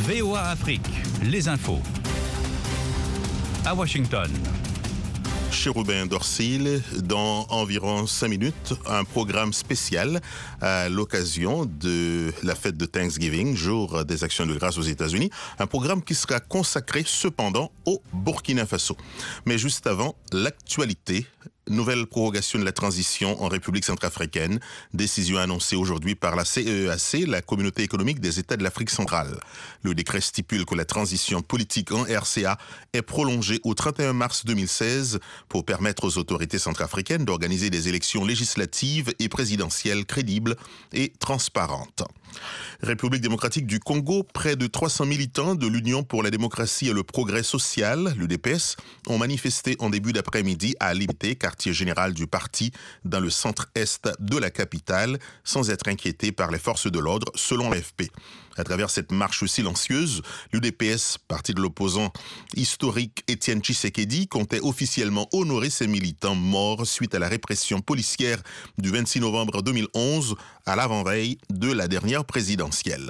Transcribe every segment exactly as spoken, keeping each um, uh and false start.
V O A Afrique, les infos. À Washington. Chérubin Dorsil, dans environ cinq minutes, un programme spécial à l'occasion de la fête de Thanksgiving, jour des actions de grâce aux États-Unis. Un programme qui sera consacré cependant au Burkina Faso. Mais juste avant, l'actualité. Nouvelle prorogation de la transition en République centrafricaine. Décision annoncée aujourd'hui par la C E E A C, la Communauté économique des États de l'Afrique centrale. Le décret stipule que la transition politique en R C A est prolongée au trente et un mars deux mille seize pour permettre aux autorités centrafricaines d'organiser des élections législatives et présidentielles crédibles et transparentes. République démocratique du Congo, près de trois cents militants de l'Union pour la démocratie et le progrès social, l'U D P S, ont manifesté en début d'après-midi à Limité, quartier général du parti, dans le centre-est de la capitale, sans être inquiétés par les forces de l'ordre, selon l'A F P. À travers cette marche silencieuse, l'U D P S, parti de l'opposant historique Étienne Tshisekedi, comptait officiellement honorer ses militants morts suite à la répression policière du vingt-six novembre deux mille onze, à l'avant-veille de la dernière présidentielle.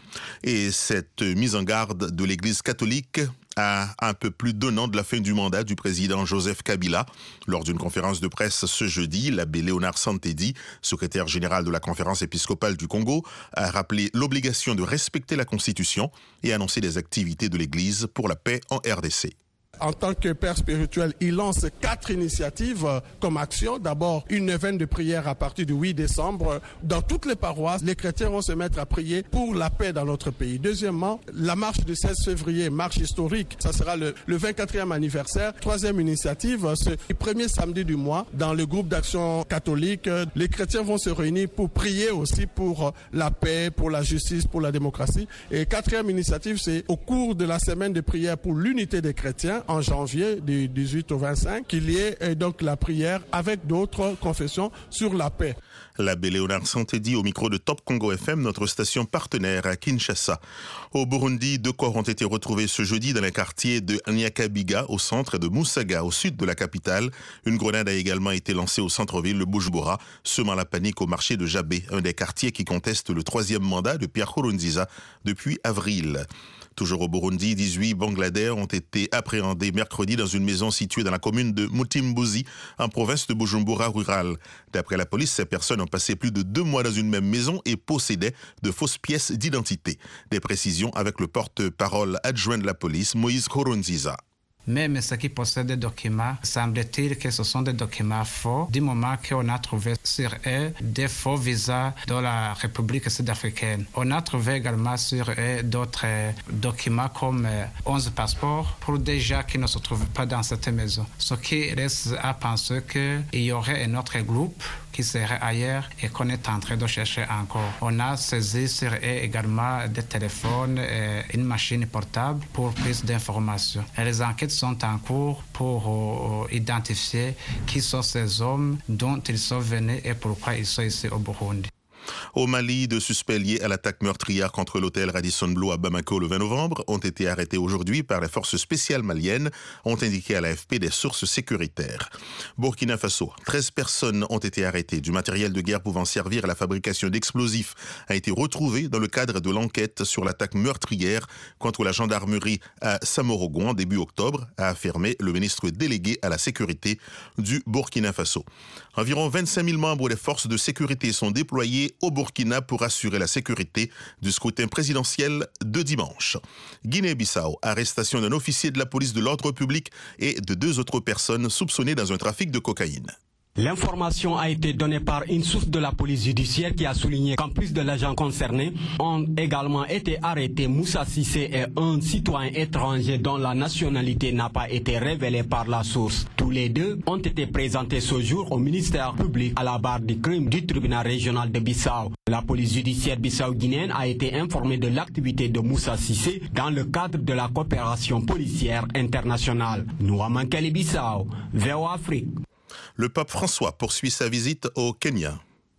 Et cette mise en garde de l'Église catholique à un peu plus d'un an de la fin du mandat du président Joseph Kabila. Lors d'une conférence de presse ce jeudi, l'abbé Léonard Santedi, secrétaire général de la conférence épiscopale du Congo, a rappelé l'obligation de respecter la Constitution et annoncé des activités de l'Église pour la paix en R D C. En tant que père spirituel, il lance quatre initiatives comme action. D'abord, une neuvaine de prière à partir du huit décembre. Dans toutes les paroisses, les chrétiens vont se mettre à prier pour la paix dans notre pays. Deuxièmement, la marche du seize février, marche historique. Ça sera le, le vingt-quatrième anniversaire. Troisième initiative, ce premier samedi du mois, dans le groupe d'action catholique, les chrétiens vont se réunir pour prier aussi pour la paix, pour la justice, pour la démocratie. Et quatrième initiative, c'est au cours de la semaine de prière pour l'unité des chrétiens, en janvier du dix-huit au vingt-cinq, qu'il y ait donc la prière avec d'autres confessions sur la paix. L'abbé Léonard Santedi au micro de Top Congo F M, notre station partenaire à Kinshasa. Au Burundi, deux corps ont été retrouvés ce jeudi dans les quartiers de Nyakabiga au centre et de Musaga au sud de la capitale. Une grenade a également été lancée au centre-ville de Bujumbura, semant la panique au marché de Jabé, un des quartiers qui conteste le troisième mandat de Pierre Nkurunziza depuis avril. Toujours au Burundi, dix-huit Bangladais ont été appréhendés mercredi dans une maison située dans la commune de Mutimbuzi, en province de Bujumbura rurale. D'après la police, ces personnes ont passé plus de deux mois dans une même maison et possédaient de fausses pièces d'identité. Des précisions avec le porte-parole adjoint de la police, Moïse Nkurunziza. Même ceux qui possèdent des documents, semble-t-il que ce sont des documents faux, du moment qu'on a trouvé sur eux des faux visas de la République sud-africaine. On a trouvé également sur eux d'autres documents comme onze passeports pour des gens qui ne se trouvent pas dans cette maison. Ce qui reste à penser qu'il y aurait un autre groupe qui serait ailleurs et qu'on est en train de chercher encore. On a saisi sur eux également des téléphones et une machine portable pour plus d'informations. Et les enquêtes sont en cours pour euh, identifier qui sont ces hommes, dont ils sont venus et pourquoi ils sont ici au Burundi. Au Mali, deux suspects liés à l'attaque meurtrière contre l'hôtel Radisson Blu à Bamako le vingt novembre ont été arrêtés aujourd'hui par les forces spéciales maliennes, ont indiqué à l'A F P des sources sécuritaires. Burkina Faso, treize personnes ont été arrêtées. Du matériel de guerre pouvant servir à la fabrication d'explosifs a été retrouvé dans le cadre de l'enquête sur l'attaque meurtrière contre la gendarmerie à Samorogon en début octobre, a affirmé le ministre délégué à la sécurité du Burkina Faso. Environ vingt-cinq mille membres des forces de sécurité sont déployés au Burkina pour assurer la sécurité du scrutin présidentiel de dimanche. Guinée-Bissau, arrestation d'un officier de la police de l'ordre public et de deux autres personnes soupçonnées dans un trafic de cocaïne. L'information a été donnée par une source de la police judiciaire qui a souligné qu'en plus de l'agent concerné, ont également été arrêtés Moussa Cissé et un citoyen étranger dont la nationalité n'a pas été révélée par la source. Tous les deux ont été présentés ce jour au ministère public à la barre du crime du tribunal régional de Bissau. La police judiciaire bissau-guinéenne a été informée de l'activité de Moussa Cissé dans le cadre de la coopération policière internationale. Nouamankeli Bissau, V O A Afrique. Le pape François poursuit sa visite au Kenya.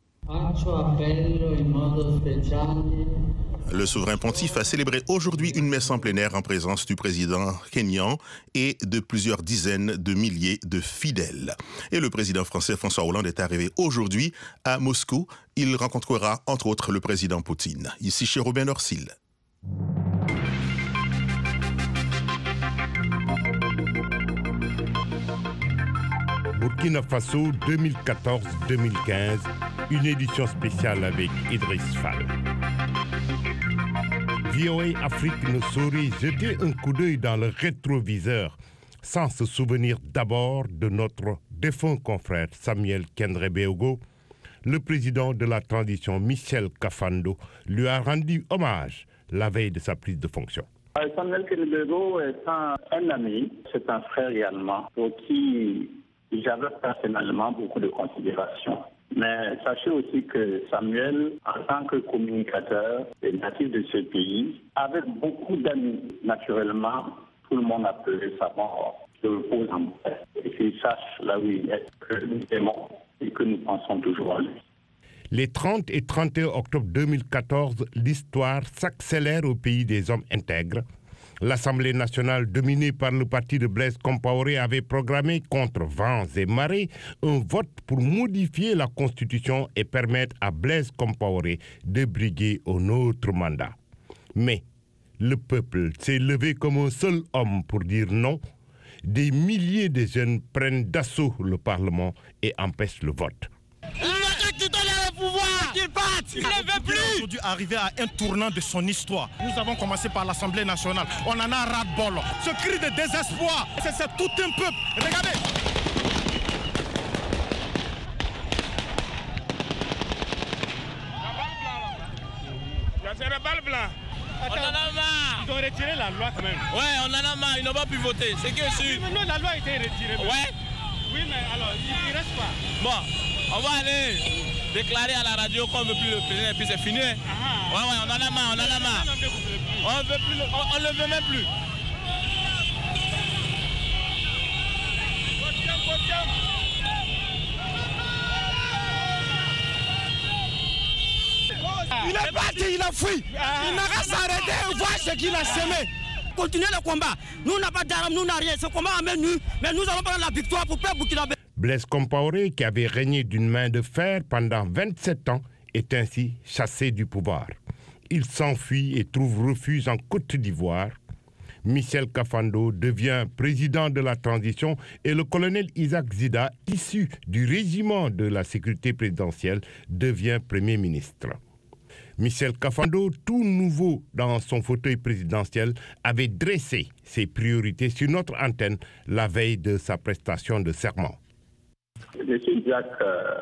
Le souverain pontife a célébré aujourd'hui une messe en plein air en présence du président kényan et de plusieurs dizaines de milliers de fidèles. Et le président français François Hollande est arrivé aujourd'hui à Moscou. Il rencontrera entre autres le président Poutine. Ici chez Robin Dorsil. Burkina Faso deux mille quatorze deux mille quinze, une édition spéciale avec Idriss Fall. V O A Afrique ne saurait jeter un coup d'œil dans le rétroviseur sans se souvenir d'abord de notre défunt confrère Samuel Kendré-Béogo. Le président de la transition, Michel Kafando, lui a rendu hommage la veille de sa prise de fonction. Samuel Kendré-Béogo est un, un ami, c'est un frère également, pour qui j'avais personnellement beaucoup de considération. Mais sachez aussi que Samuel, en tant que communicateur et natif de ce pays, avait beaucoup d'amis. Naturellement, tout le monde appelait sa mort. Je le pose en paix. Et qu'il sache là où il est, que nous aimons et que nous pensons toujours à lui. Les trente et trente et un octobre deux mille quatorze, l'histoire s'accélère au pays des hommes intègres. L'Assemblée nationale, dominée par le parti de Blaise Compaoré, avait programmé contre vents et marées un vote pour modifier la Constitution et permettre à Blaise Compaoré de briguer un autre mandat. Mais le peuple s'est levé comme un seul homme pour dire non. Des milliers de jeunes prennent d'assaut le Parlement et empêchent le vote. Il ne veut plus. Aujourd'hui, arrivé à un tournant de son histoire. Nous avons commencé par l'Assemblée nationale. On en a ras-le-bol. Ce cri de désespoir, c'est, c'est tout un peuple. Regardez. C'est la balle blanche. On en a marre. Ils ont retiré la loi quand même. Ouais, on en a marre. Ils n'ont pas pu voter. C'est que sûr. Mais non, la loi a été retirée. Ouais. Oui, mais alors, il ne reste pas. Bon, on va aller déclarer à la radio qu'on ne veut plus le président et puis c'est fini. Ah, ouais, ouais, on en a marre, on en a marre. On ne veut plus, on ne le veut même plus. Il est parti, il a fui. Il n'a qu'à s'arrêter et voir ce qu'il a semé. Continuez le combat. Nous n'avons pas d'armes, nous n'avons rien. Ce combat amène nous, mais nous allons prendre la victoire pour perdre Burkina Faso. Blaise Compaoré, qui avait régné d'une main de fer pendant vingt-sept ans, est ainsi chassé du pouvoir. Il s'enfuit et trouve refuge en Côte d'Ivoire. Michel Kafando devient président de la transition et le colonel Isaac Zida, issu du régiment de la sécurité présidentielle, devient premier ministre. Michel Kafando, tout nouveau dans son fauteuil présidentiel, avait dressé ses priorités sur notre antenne la veille de sa prestation de serment. M. Jacques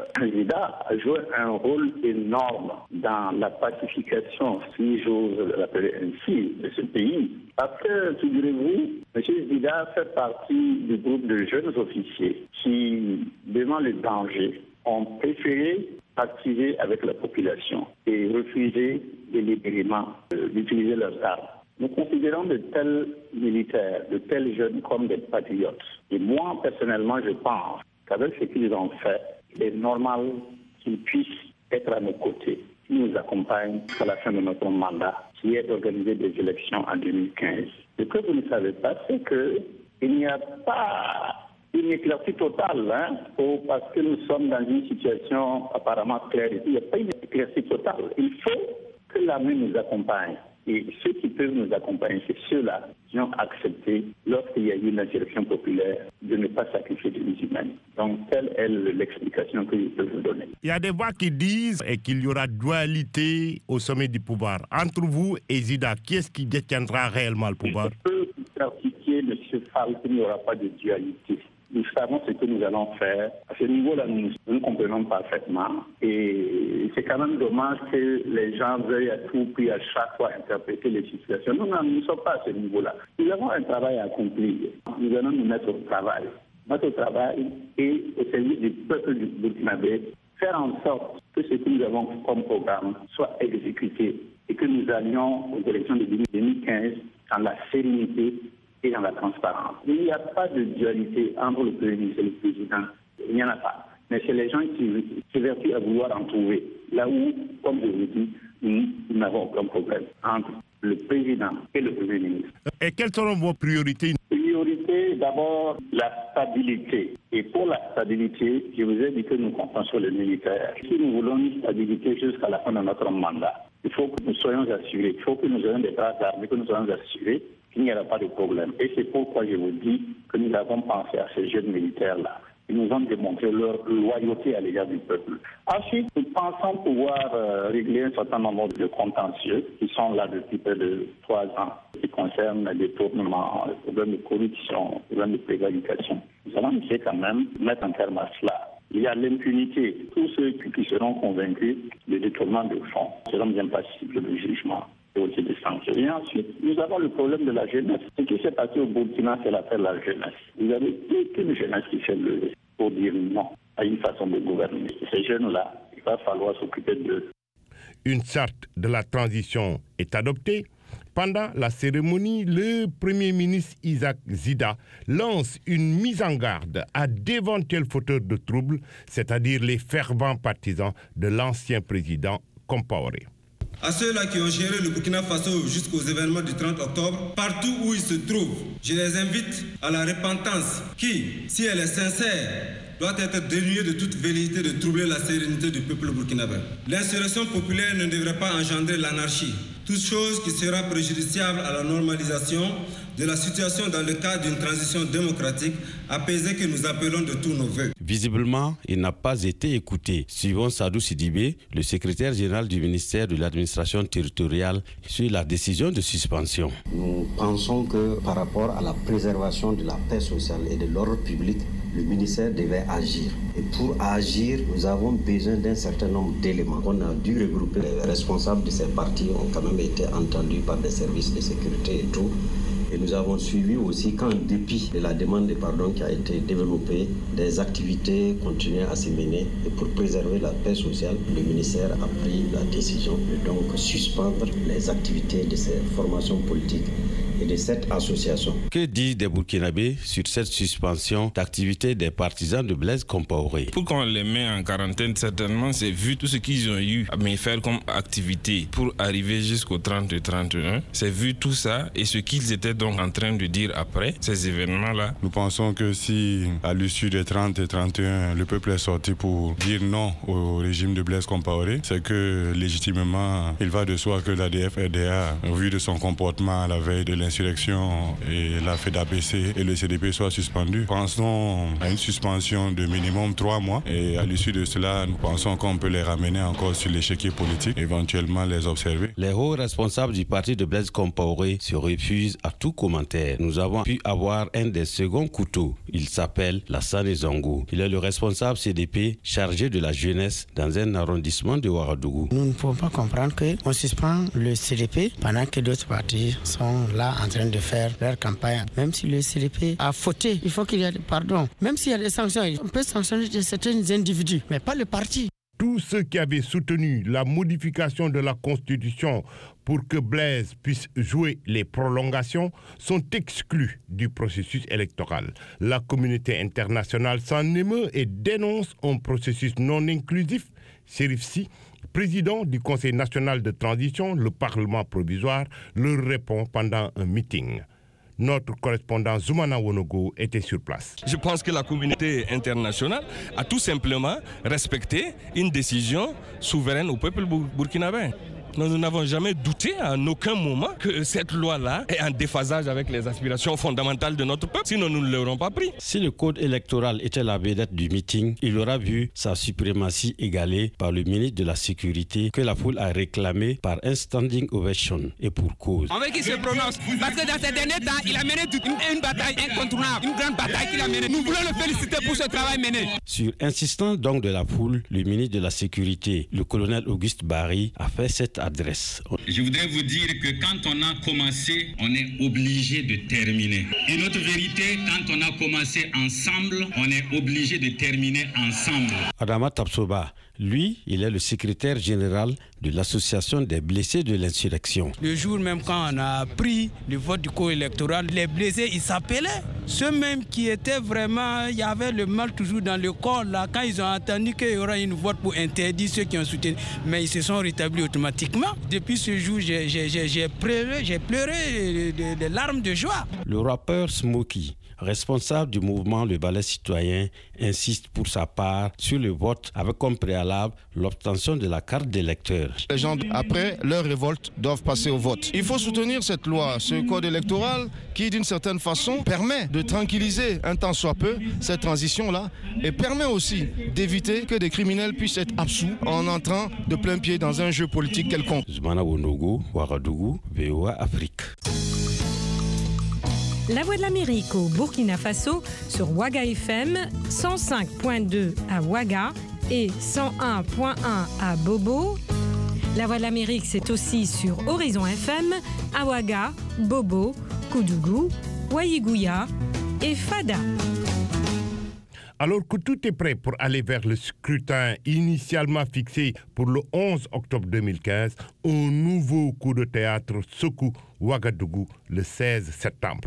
Zida a joué un rôle énorme dans la pacification, si j'ose l'appeler ainsi, de ce pays. Parce que, figurez-vous, M. Zida fait partie du groupe de jeunes officiers qui, devant le danger, ont préféré activer avec la population et refuser délibérément d'utiliser leurs armes. Nous considérons de tels militaires, de tels jeunes comme des patriotes. Et moi, personnellement, je pense qu'avec ce qu'ils ont fait, il est normal qu'ils puissent être à nos côtés, qu'ils nous accompagnent à la fin de notre mandat, qui est d'organiser des élections en deux mille quinze. Ce que vous ne savez pas, c'est qu'il n'y a pas une éclaircie totale, hein, pour, parce que nous sommes dans une situation apparemment claire. Il n'y a pas une éclaircie totale. Il faut que l'armée nous accompagne. Et ceux qui peuvent nous accompagner, c'est ceux-là qui ont accepté, lorsqu'il y a eu une insurrection populaire, de ne pas sacrifier des vies humaines. Donc, telle est l'explication que je peux vous donner. Il y a des voix qui disent qu'il y aura dualité au sommet du pouvoir. Entre vous et Zida, qui est-ce qui détiendra réellement le pouvoir? Je peux certifier, M. Fall, qu'il n'y aura pas de dualité. Nous savons ce que nous allons faire. À ce niveau-là, nous nous comprenons parfaitement. Et c'est quand même dommage que les gens veuillent à tout prix, à chaque fois, interpréter les situations. Nous ne sommes pas à ce niveau-là. Nous avons un travail à accomplir. Nous allons nous mettre au travail. Notre travail est au service du peuple du Burkinabé, faire en sorte que ce que nous avons comme programme soit exécuté et que nous allions aux élections de deux mille quinze dans la sérénité et dans la transparence. Il n'y a pas de dualité entre le Premier ministre et le Président. Il n'y en a pas. Mais c'est les gens qui s'évertuent à vouloir en trouver. Là où, comme je vous dis, nous, nous n'avons aucun problème entre le Président et le Premier ministre. Et quelles seront vos priorités? Priorité, d'abord, la stabilité. Et pour la stabilité, je vous ai dit que nous comptons sur les militaires. Si nous voulons une stabilité jusqu'à la fin de notre mandat, Il faut que nous soyons assurés, il faut que nous ayons des bras armés, que nous soyons assurés qu'il n'y aura pas de problème. Et c'est pourquoi je vous dis que nous avons pensé à ces jeunes militaires-là. Ils nous ont démontré leur loyauté à l'égard du peuple. Ensuite, nous pensons pouvoir euh, régler un certain nombre de contentieux qui sont là depuis près de trois ans, qui concernent les détournements, les problèmes de corruption, les problèmes de prévarication. Nous allons essayer quand même de mettre un terme à cela. Il y a l'impunité. Tous ceux qui seront convaincus de détournement de fonds seront bien passibles de jugement et aussi de sanctions. Et ensuite, nous avons le problème de la jeunesse. Ce qui s'est passé au Burkina, c'est l'affaire de la jeunesse. Vous avez toute une jeunesse qui s'est levée pour dire non à une façon de gouverner. Ces jeunes-là, il va falloir s'occuper d'eux. Une charte de la transition est adoptée. Pendant la cérémonie, le Premier ministre Isaac Zida lance une mise en garde à d'éventuels fauteurs de troubles, c'est-à-dire les fervents partisans de l'ancien président Compaoré. À ceux-là qui ont géré le Burkina Faso jusqu'aux événements du trente octobre, partout où ils se trouvent, je les invite à la repentance qui, si elle est sincère, doit être dénuée de toute velléité de troubler la sérénité du peuple burkinabé. L'insurrection populaire ne devrait pas engendrer l'anarchie, toute chose qui sera préjudiciable à la normalisation de la situation dans le cadre d'une transition démocratique apaisée que nous appelons de tous nos vœux. Visiblement, il n'a pas été écouté, suivant Sadou Sidibé, le secrétaire général du ministère de l'administration territoriale, sur la décision de suspension. Nous pensons que par rapport à la préservation de la paix sociale et de l'ordre public, le ministère devait agir. Et pour agir, nous avons besoin d'un certain nombre d'éléments. On a dû regrouper. Les responsables de ces partis ont quand même été entendus par des services de sécurité et tout. Et nous avons suivi aussi qu'en dépit de la demande de pardon qui a été développée, des activités continuaient à se mener. Et pour préserver la paix sociale, le ministère a pris la décision de donc suspendre les activités de ces formations politiques et de cette association. Que disent des Burkinabés sur cette suspension d'activité des partisans de Blaise Compaoré? Pour qu'on les met en quarantaine, certainement, c'est vu tout ce qu'ils ont eu à faire comme activité pour arriver jusqu'au trente et trente et un. C'est vu tout ça et ce qu'ils étaient donc en train de dire après ces événements-là. Nous pensons que si, à l'issue des trente et trente et un, le peuple est sorti pour dire non au régime de Blaise Compaoré, c'est que légitimement, il va de soi que l'A D F R D A, au vu de son comportement à la veille de l'insurrection et l'a fait d'A B C et le C D P soit suspendu. Pensons à une suspension de minimum trois mois et à l'issue de cela, nous pensons qu'on peut les ramener encore sur l'échiquier politique, éventuellement les observer. Les hauts responsables du parti de Blaise Compaoré se refusent à tout commentaire. Nous avons pu avoir un des seconds couteaux. Il s'appelle Lassane Zongo. Il est le responsable C D P chargé de la jeunesse dans un arrondissement de Ouagadougou. Nous ne pouvons pas comprendre qu'on suspend le C D P pendant que d'autres partis sont là en train de faire leur campagne. Même si le C D P a fauté, il faut qu'il y ait pardon. Même s'il y a des sanctions, on peut sanctionner certains individus, mais pas le parti. Tous ceux qui avaient soutenu la modification de la Constitution pour que Blaise puisse jouer les prolongations sont exclus du processus électoral. La communauté internationale s'en émeut et dénonce un processus non inclusif. Chérif Sy, président du Conseil national de transition, le Parlement provisoire, leur répond pendant un meeting. Notre correspondant Zoumana Wonogo était sur place. Je pense que la communauté internationale a tout simplement respecté une décision souveraine au peuple burkinabé. Nous n'avons jamais douté à aucun moment que cette loi-là est en déphasage avec les aspirations fondamentales de notre peuple, sinon nous ne l'aurons pas pris. Si le code électoral était la vedette du meeting, il aura vu sa suprématie égalée par le ministre de la Sécurité que la foule a réclamé par un standing ovation et pour cause. On veut qu'il se prononce, parce que dans ces derniers temps, il a mené une, une bataille incontournable, une grande bataille qu'il a menée. Nous voulons le féliciter pour ce travail mené. Sur insistance donc de la foule, le ministre de la Sécurité, le colonel Auguste Barry, a fait cette adresse. Je voudrais vous dire que quand on a commencé, on est obligé de terminer. Et notre vérité, quand on a commencé ensemble, on est obligé de terminer ensemble. Adama Tapsoba, lui, il est le secrétaire général de l'association des blessés de l'insurrection. Le jour même quand on a pris le vote du code électoral, les blessés, ils s'appelaient. Ceux même qui étaient vraiment, il y avait le mal toujours dans le corps là, quand ils ont entendu qu'il y aura une vote pour interdire ceux qui ont soutenu, mais ils se sont rétablis automatiquement. Depuis ce jour, j'ai, j'ai, j'ai, j'ai pleuré, j'ai pleuré des de, de larmes de joie. Le rappeur Smokey responsable du mouvement Le Balai Citoyen, insiste pour sa part sur le vote avec comme préalable l'obtention de la carte d'électeur. Les gens, après leur révolte, doivent passer au vote. Il faut soutenir cette loi, ce code électoral qui, d'une certaine façon, permet de tranquilliser un tant soit peu cette transition-là et permet aussi d'éviter que des criminels puissent être absous en entrant de plein pied dans un jeu politique quelconque. Zmana Wonogo, Ouagadougou, V O A Afrique. La Voix de l'Amérique au Burkina Faso sur Ouaga F M, cent cinq virgule deux à Ouaga et cent un virgule un à Bobo. La Voix de l'Amérique, c'est aussi sur Horizon F M, à Ouaga, Bobo, Koudougou, Ouaïgouya et Fada. Alors que tout est prêt pour aller vers le scrutin initialement fixé pour le onze octobre deux mille quinze, un nouveau coup de théâtre secoue Ouagadougou le seize septembre.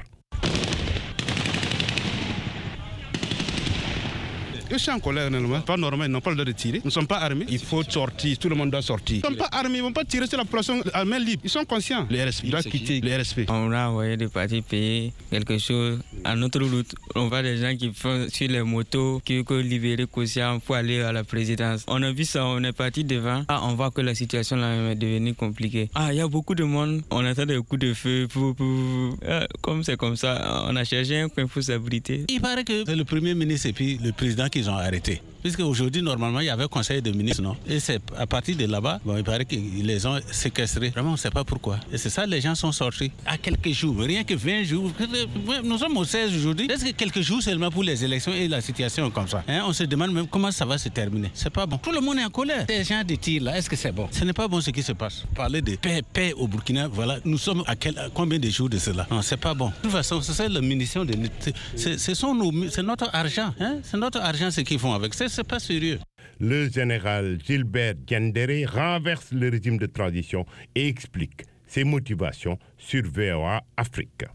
Je suis en colère, normalement. Pas normal, ils n'ont pas le droit de tirer. Nous ne sommes pas armés. Il faut sortir, tout le monde doit sortir. Ils ne sont pas armés, ils ne vont pas tirer sur la population à main libre. Ils sont conscients. Le R S P doit quitter le R S P. On a envoyé des partis payer quelque chose à notre route. On voit des gens qui font sur les motos, qui veulent libérer Koussian pour aller à la présidence. On a vu ça, on est parti devant. Ah, on voit que la situation là est devenue compliquée. Ah, il y a beaucoup de monde. On attend des coups de feu. Pour, pour... Ah, comme c'est comme ça, on a cherché un coin pour s'abriter. Il paraît que c'est le premier ministre et puis le président qu'ils ont arrêté. Puisque aujourd'hui, normalement, il y avait un conseil de ministres, non? Et c'est à partir de là-bas, bon, il paraît qu'ils les ont séquestrés. Vraiment, on ne sait pas pourquoi. Et c'est ça, les gens sont sortis à quelques jours, rien que vingt jours. Nous sommes au seize aujourd'hui. Est-ce que quelques jours seulement pour les élections et la situation comme ça, hein? On se demande même comment ça va se terminer. C'est pas bon. Tout le monde est en colère. Ces gens de tir là, est-ce que c'est bon? Ce n'est pas bon ce qui se passe. Parler de paix, paix au Burkina, voilà, nous sommes à, quel, à combien de jours de cela? Non, c'est pas bon. De toute façon, c'est ça la munition de c'est, c'est, son, c'est notre argent, hein? C'est notre argent ce qu'ils font avec. C'est, c'est pas sérieux. Le général Gilbert Diendéré renverse le régime de transition et explique ses motivations sur V O A Afrique.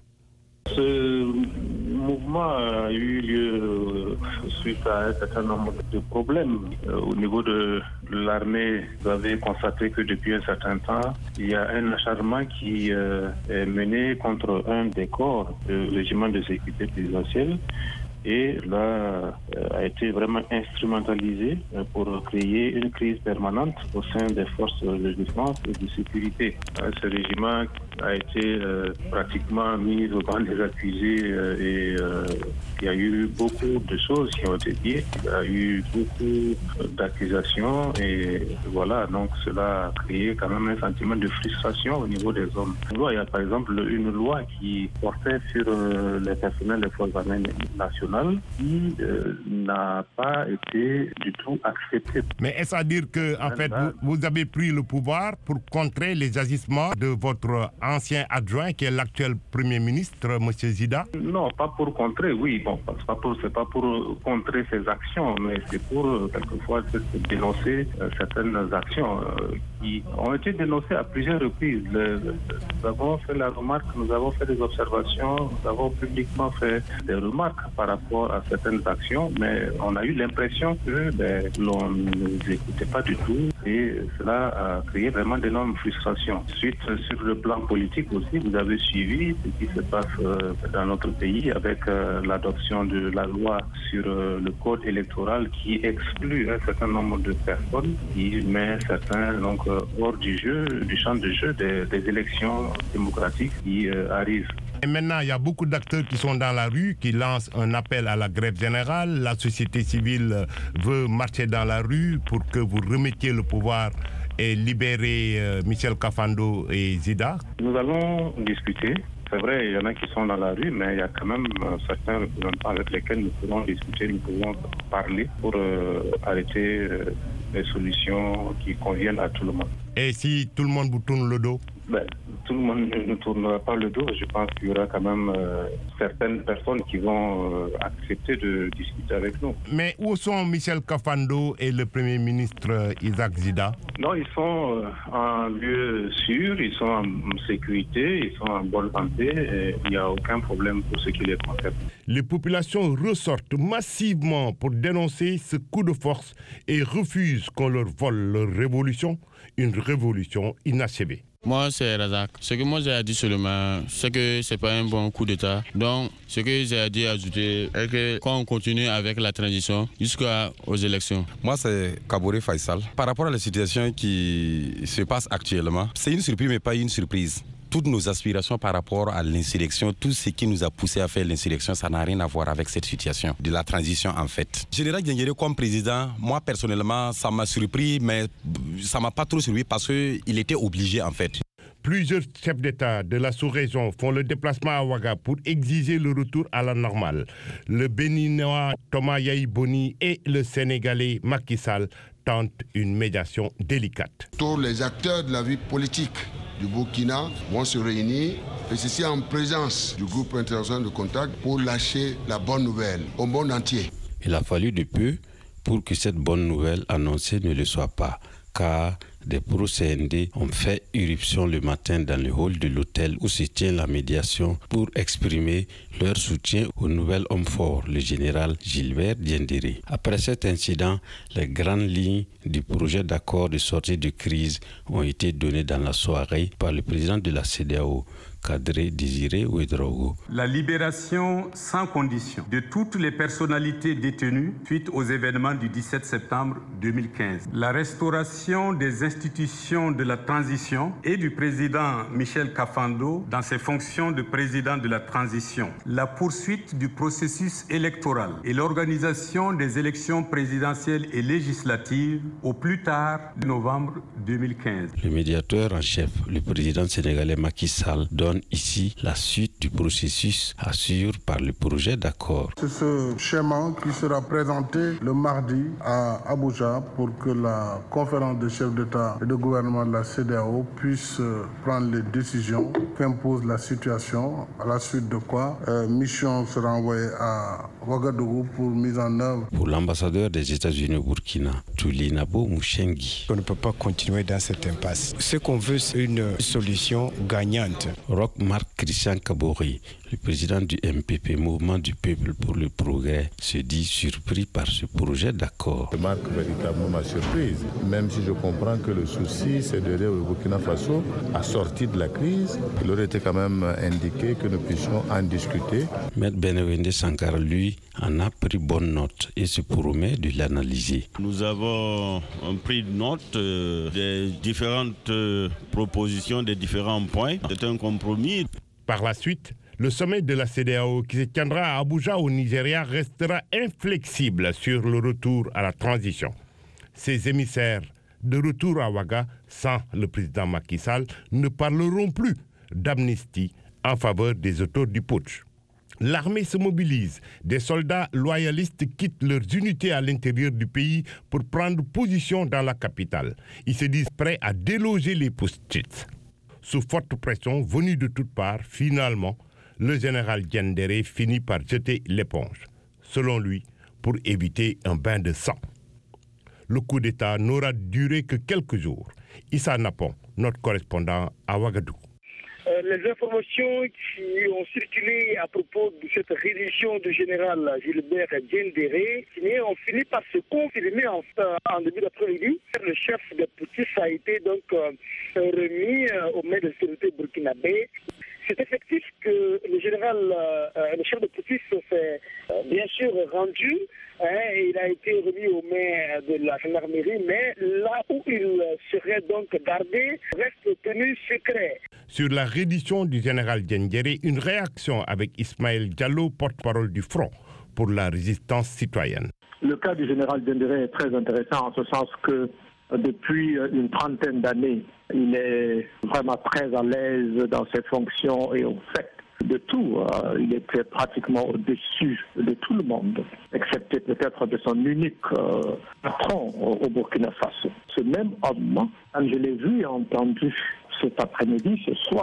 Ce mouvement a eu lieu suite à un certain nombre de problèmes. Au niveau de l'armée, vous avez constaté que depuis un certain temps, il y a un acharnement qui est mené contre un des corps du régiment de sécurité présidentielle. Et là, a été vraiment instrumentalisé pour créer une crise permanente au sein des forces de défense et de sécurité. Ce régiment a été euh, pratiquement mis au banc des accusés euh, et euh, il y a eu beaucoup de choses qui ont été dites. Il y a eu beaucoup d'accusations et voilà, donc cela a créé quand même un sentiment de frustration au niveau des hommes. Il y a par exemple une loi qui portait sur euh, les personnels des forces armées nationales qui euh, n'a pas été du tout acceptée. Mais est-ce à dire que en fait vous, vous avez pris le pouvoir pour contrer les agissements de votre ancien adjoint qui est l'actuel Premier ministre, M. Zida? Non, pas pour contrer, oui. Bon, c'est pas pour, c'est pas pour contrer ses actions, mais c'est pour quelquefois dénoncer euh, certaines actions euh, qui ont été dénoncées à plusieurs reprises. Le, le, nous avons fait la remarque, nous avons fait des observations, nous avons publiquement fait des remarques par rapport à certaines actions, mais on a eu l'impression que ben, l'on ne nous écoutait pas du tout et cela a créé vraiment d'énormes frustrations. Ensuite, sur le plan politique aussi, vous avez suivi ce qui se passe euh, dans notre pays avec euh, l'adoption de la loi sur euh, le code électoral qui exclut un certain nombre de personnes, qui met certains donc euh, hors du jeu, du champ de jeu des, des élections démocratiques qui euh, arrivent. Et maintenant, il y a beaucoup d'acteurs qui sont dans la rue, qui lancent un appel à la grève générale. La société civile veut marcher dans la rue pour que vous remettiez le pouvoir et libérer euh, Michel Kafando et Zida. Nous allons discuter. C'est vrai, il y en a qui sont dans la rue, mais il y a quand même euh, certains représentants avec lesquels nous pouvons discuter, nous pouvons parler pour euh, arrêter euh, les solutions qui conviennent à tout le monde. Et si tout le monde vous tourne le dos? Ben, tout le monde ne tournera pas le dos. Je pense qu'il y aura quand même euh, certaines personnes qui vont euh, accepter de discuter avec nous. Mais où sont Michel Kafando et le Premier ministre Isaac Zida? Non, ils sont euh, en lieu sûr, ils sont en sécurité, ils sont en bonne santé et il n'y a aucun problème pour ce qui les concerne. Les populations ressortent massivement pour dénoncer ce coup de force et refusent qu'on leur vole leur révolution, une révolution inachevée. Moi, c'est Razak. Ce que moi j'ai à dire seulement, c'est que c'est pas un bon coup d'État. Donc, ce que j'ai à dire ajouter est que quand on continue avec la transition jusqu'aux élections. Moi, c'est Kabouré Faisal. Par rapport à la situation qui se passe actuellement, c'est une surprise mais pas une surprise. Toutes nos aspirations par rapport à l'insurrection, tout ce qui nous a poussé à faire l'insurrection, ça n'a rien à voir avec cette situation de la transition en fait. Général Diendéré comme président, moi personnellement, ça m'a surpris, mais ça ne m'a pas trop surpris parce qu'il était obligé en fait. Plusieurs chefs d'État de la sous-région font le déplacement à Ouaga pour exiger le retour à la normale. Le Béninois Thomas Yahi Boni et le Sénégalais Macky Sall tentent une médiation délicate. Tous les acteurs de la vie politique du Burkina vont se réunir, et ceci en présence du groupe international de contact pour lâcher la bonne nouvelle au monde entier. Il a fallu de peu pour que cette bonne nouvelle annoncée ne le soit pas, car des pro-C N D ont fait irruption le matin dans le hall de l'hôtel où se tient la médiation pour exprimer leur soutien au nouvel homme fort, le général Gilbert Diendéré. Après cet incident, les grandes lignes du projet d'accord de sortie de crise ont été données dans la soirée par le président de la C E D E A O, Kadri Désiré Ouédraogo. La libération sans condition de toutes les personnalités détenues suite aux événements du dix-sept septembre deux mille quinze. La restauration des institutions de la transition et du président Michel Kafando dans ses fonctions de président de la transition. La poursuite du processus électoral et l'organisation des élections présidentielles et législatives au plus tard de novembre deux mille quinze. Le médiateur en chef, le président sénégalais Macky Sall, donne ici la suite du processus assuré par le projet d'accord. C'est ce schéma qui sera présenté le mardi à Abuja pour que la conférence des chefs d'État et de gouvernement de la C E D E A O puisse prendre les décisions qu'impose la situation, à la suite de quoi euh, mission sera envoyée à Ouagadougou pour mise en œuvre. Pour l'ambassadeur des États-Unis au Burkina, Tulinabo Mouchengi. On ne peut pas continuer dans cette impasse. Ce qu'on veut, c'est une solution gagnante. Roch Marc Christian Kabouré, le président du M P P, Mouvement du Peuple pour le Progrès, se dit surpris par ce projet d'accord. Ça marque véritablement ma surprise, même si je comprends que le souci, c'est d'aider le Burkina Faso à sortir de la crise. Il aurait été quand même indiqué que nous puissions en discuter. Maître Benewende Sankara, lui, en a pris bonne note et se promet de l'analyser. Nous avons pris note euh, des différentes euh, propositions, des différents points. C'est un compromis. Par la suite, le sommet de la C E D E A O qui se tiendra à Abuja au Nigeria restera inflexible sur le retour à la transition. Ses émissaires de retour à Ouaga, sans le président Macky Sall, ne parleront plus d'amnistie en faveur des auteurs du putsch. L'armée se mobilise. Des soldats loyalistes quittent leurs unités à l'intérieur du pays pour prendre position dans la capitale. Ils se disent prêts à déloger les putschistes. Sous forte pression venue de toutes parts, finalement, le général Diendéré finit par jeter l'éponge, selon lui, pour éviter un bain de sang. Le coup d'État n'aura duré que quelques jours. Issa Napon, notre correspondant à Ouagadougou. Euh, les informations qui ont circulé à propos de cette reddition du général Gilbert Diendéré ont fini par se confirmer en, en début d'après-midi. Le chef de putschistes a été donc euh, remis euh, au maire de sécurité burkinabé. C'est effectif que le général, euh, le chef de putschistes s'est euh, bien sûr rendu. Hein, il a été remis au maire de la gendarmerie, mais là où il serait donc gardé reste tenu secret. Sur la reddition du général Diendéré, une réaction avec Ismaël Diallo, porte-parole du Front pour la résistance citoyenne. Le cas du général Diendéré est très intéressant en ce sens que depuis une trentaine d'années, il est vraiment très à l'aise dans ses fonctions et au fait de tout. Il était pratiquement au-dessus de tout le monde, excepté peut-être de son unique euh, patron au, au Burkina Faso. Ce même homme, quand je l'ai vu et entendu cet après-midi, ce soir,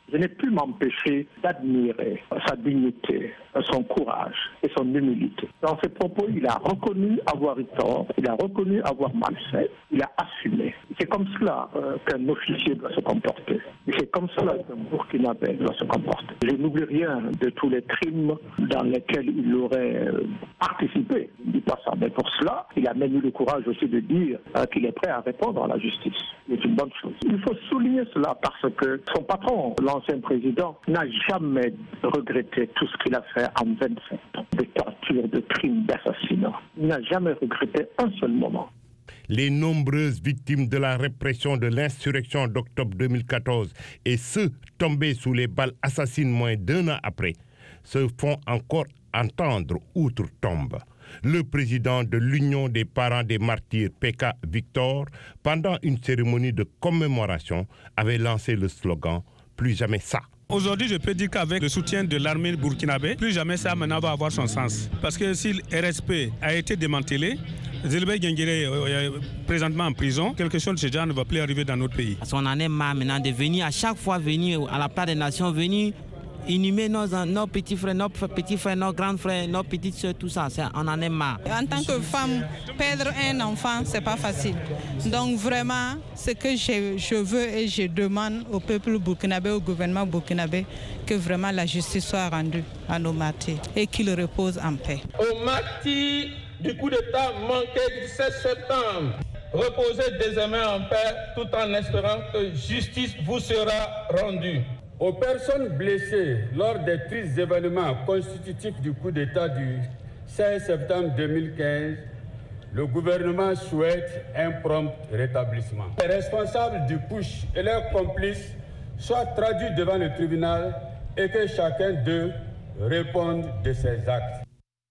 je n'ai pu m'empêcher d'admirer sa dignité, son courage et son humilité. Dans ses propos, il a reconnu avoir eu tort, il a reconnu avoir mal fait, il a assumé. C'est comme cela euh, qu'un officier doit se comporter. C'est comme cela qu'un Burkinabé doit se comporter. Je n'oublie rien de tous les crimes dans lesquels il aurait euh, participé. Je ne dis pas ça, mais pour cela, il a même eu le courage aussi de dire euh, qu'il est prêt à répondre à la justice. C'est une bonne chose. Il faut souligner cela parce que son patron, l'ancien président, n'a jamais regretté tout ce qu'il a fait en vingt-sept ans, de torture, de crimes, d'assassinat. Il n'a jamais regretté un seul moment. Les nombreuses victimes de la répression de l'insurrection d'octobre deux mille quatorze et ceux tombés sous les balles assassines moins d'un an après se font encore entendre outre-tombe. Le président de l'Union des parents des martyrs, P K Victor, pendant une cérémonie de commémoration, avait lancé le slogan « Plus jamais ça ». Aujourd'hui, je peux dire qu'avec le soutien de l'armée burkinabé, plus jamais ça maintenant va avoir son sens. Parce que si le R S P a été démantelé, Gilbert Diendéré est présentement en prison, quelque chose de ce genre ne va plus arriver dans notre pays. Parce qu'on en est marre maintenant de venir, à chaque fois venir à la place des nations, venir inhumer nos, nos petits frères, nos petits frères, nos grands frères, nos petites soeurs, tout ça, ça, on en est marre. En tant que femme, perdre un enfant, c'est pas facile. Donc vraiment, ce que je, je veux et je demande au peuple burkinabé, au gouvernement burkinabé, que vraiment la justice soit rendue à nos martyrs et qu'ils reposent en paix. Aux martyrs du coup d'État manqué du sept septembre, reposez désormais en paix tout en espérant que justice vous sera rendue. Aux personnes blessées lors des tristes événements constitutifs du coup d'État du seize septembre deux mille quinze, le gouvernement souhaite un prompt rétablissement. Les responsables du putsch et leurs complices soient traduits devant le tribunal et que chacun d'eux réponde de ses actes.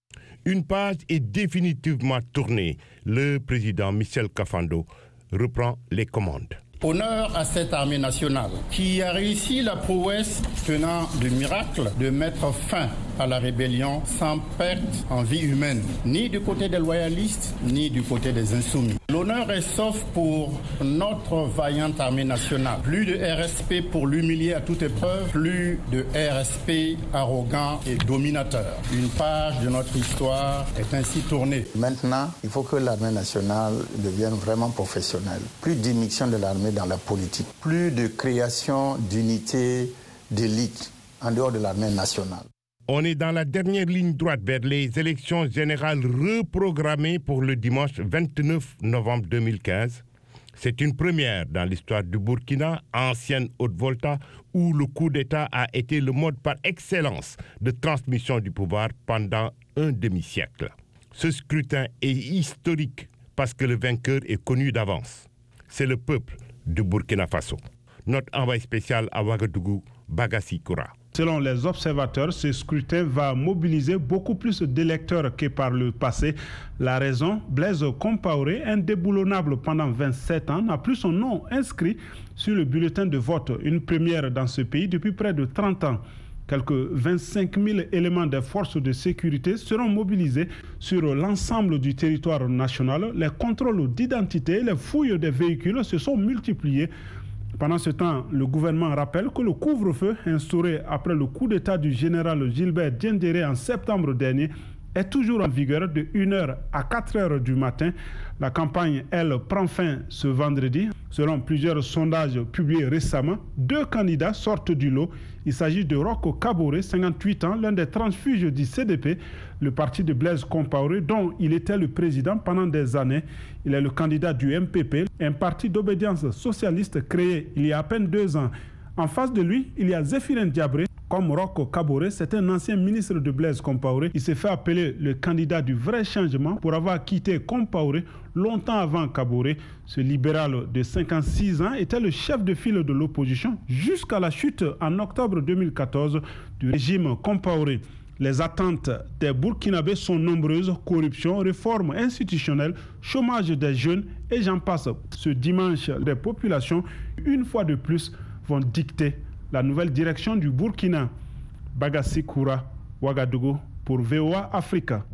Une page est définitivement tournée. Le président Michel Kafando reprend les commandes. Honneur à cette armée nationale qui a réussi la prouesse tenant du miracle de mettre fin à la rébellion sans perte en vie humaine, ni du côté des loyalistes, ni du côté des insoumis. L'honneur est sauf pour notre vaillante armée nationale. Plus de R S P pour l'humilier à toute épreuve, plus de R S P arrogant et dominateur. Une page de notre histoire est ainsi tournée. Maintenant, il faut que l'armée nationale devienne vraiment professionnelle. Plus d'immixtion de l'armée dans la politique, plus de création d'unités d'élite en dehors de l'armée nationale. On est dans la dernière ligne droite vers les élections générales reprogrammées pour le dimanche vingt-neuf novembre deux mille quinze. C'est une première dans l'histoire du Burkina, ancienne Haute-Volta, où le coup d'État a été le mode par excellence de transmission du pouvoir pendant un demi-siècle. Ce scrutin est historique parce que le vainqueur est connu d'avance. C'est le peuple du Burkina Faso. Notre envoyé spécial à Ouagadougou, Bagassi Koura. Selon les observateurs, ce scrutin va mobiliser beaucoup plus d'électeurs que par le passé. La raison, Blaise Compaoré, indéboulonnable pendant vingt-sept ans, n'a plus son nom inscrit sur le bulletin de vote. Une première dans ce pays depuis près de trente ans. Quelques vingt-cinq mille éléments des forces de sécurité seront mobilisés sur l'ensemble du territoire national. Les contrôles d'identité, les fouilles des véhicules se sont multipliés. Pendant ce temps, le gouvernement rappelle que le couvre-feu instauré après le coup d'État du général Gilbert Diendéré en septembre dernier est toujours en vigueur de une heure à quatre heures du matin. La campagne, elle, prend fin ce vendredi. Selon plusieurs sondages publiés récemment, deux candidats sortent du lot. Il s'agit de Rocco Kaboré, cinquante-huit ans, l'un des transfuges du C D P, le parti de Blaise Compaoré, dont il était le président pendant des années. Il est le candidat du M P P, un parti d'obédience socialiste créé il y a à peine deux ans. En face de lui, il y a Zéphirin Diabré. Comme Rocco Kaboré, c'est un ancien ministre de Blaise Compaoré. Il s'est fait appeler le candidat du vrai changement pour avoir quitté Compaoré longtemps avant Kaboré. Ce libéral de cinquante-six ans était le chef de file de l'opposition jusqu'à la chute en octobre deux mille quatorze du régime Compaoré. Les attentes des Burkinabés sont nombreuses: corruption, réforme institutionnelle, chômage des jeunes et j'en passe. Ce dimanche, les populations, une fois de plus, vont dicter la nouvelle direction du Burkina. Bagassi Koura, Ouagadougou, pour V O A Africa.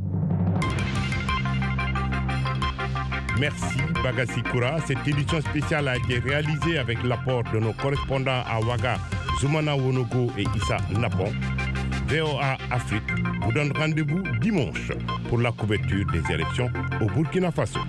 Merci Bagassi Koura. Cette édition spéciale a été réalisée avec l'apport de nos correspondants à Ouaga, Zoumana Wonogo et Issa Napon, V O A Afrique vous donne rendez-vous dimanche pour la couverture des élections au Burkina Faso.